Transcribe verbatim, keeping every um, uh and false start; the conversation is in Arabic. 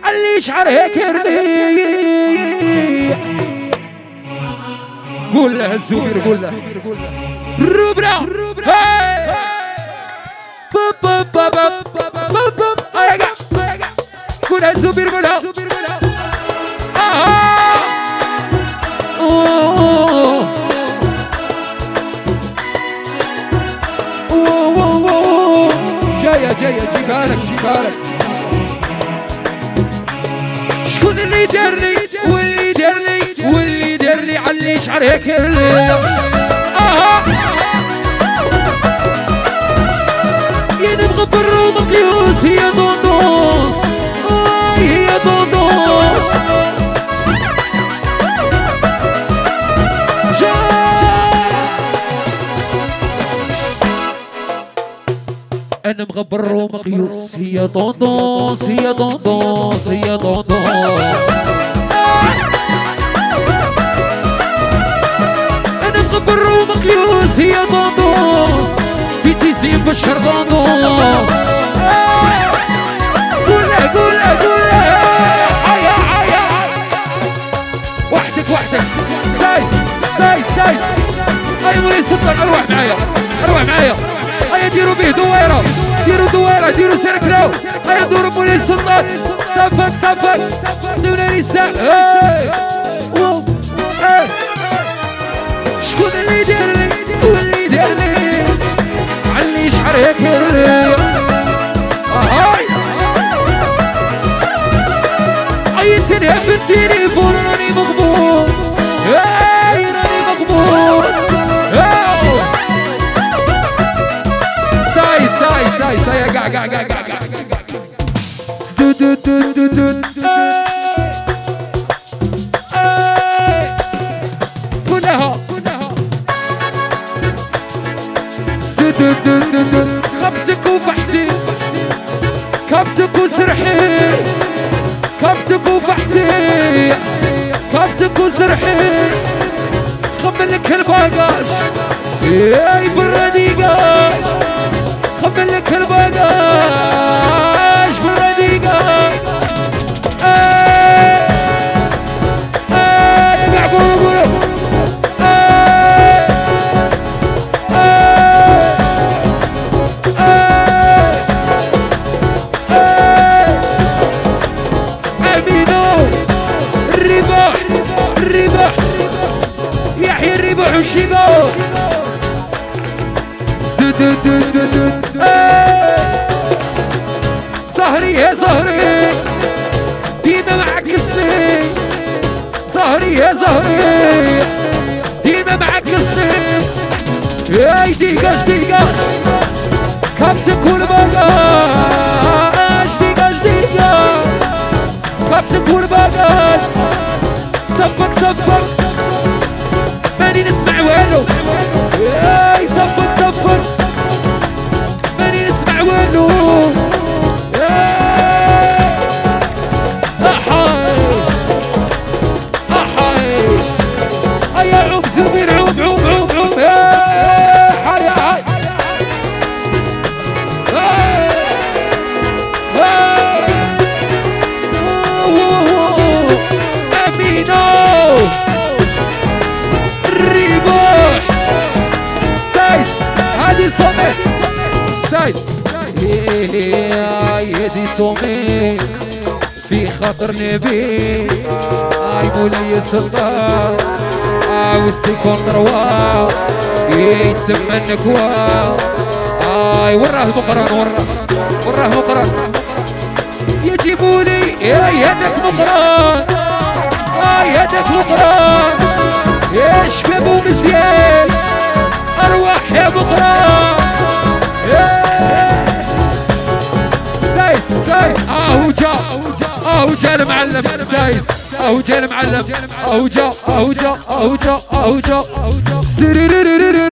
علي شعر هيك يرلي قول له الزبير قول له روبرا باب باب باب باب باب ايقع قول له الزبير قول له جايه جايه جيبها لك جيبها لك شكون اللي دار لي واللي دار لي واللي دار لي علي شعر هيك اها يا نبغى بالروض قيوس هي دوندوس هي دوندوس انا مغبر ومقيوس هي طوندوس هي طوندوس هي طوندوس انا مغبر ومقيوس هي طوندوس في تيزين بشر طوندوس قولها قولها قولها حيا حيا وحدك وحدك سايس سايس سايس اي مولي سلطان اروح معايا اروح معايا ايا ديروا به دويره ديروا دويره ديروا سيركلو ايا دوروا مولي السلطان صفك صفك دون نساء شكون اللي دار لي واللي دار لي علي شعر هيك يرلي اهاي عيطتني في التليفون راني مغبوط هاي راني مغبوط ساي ساي ساي ساي قاع قاع قاع قاع قاع دو دو دو دو دو كلها كلها دو دو دو دو دو خبزك وفحسي خبزك وسرحي خبزك وفحسي خبزك وسرحي خملك الباقاش ياي براديقاش خملك الباقاش براديقاش اي اي قاع قولوا قولوا اي اي اي امينو الرباح الرباح يحيى الرباح والشباب زهري يا زهري ديما معك الصيف زهري يا زهري ديما معك الصيف ياي ديقاش ديقاش خبزك والباقاش ديقاش ديقاش خبزك والباقاش صفك صفك ماني نسمع والو ياي صفك صفك ماني نسمع والو احاي احاي ايا عوب زبير عوب عوب عوب عوب حي حي امينو الرباح سايس هادي صومي سايس يدي صومي في خاطر نبي اي مولاي السلطان والسيكون روا يتسمى النكوا اي وراه مقران وراه وراه مقران يجيبولي يا يدك مقران اي يدك مقران يا شباب ومزيان ارواح يا مقران سايس سايس اهو جا اهو جا المعلم سايس اهو جا المعلم اهو جا اهو جا اهو جا اهو جا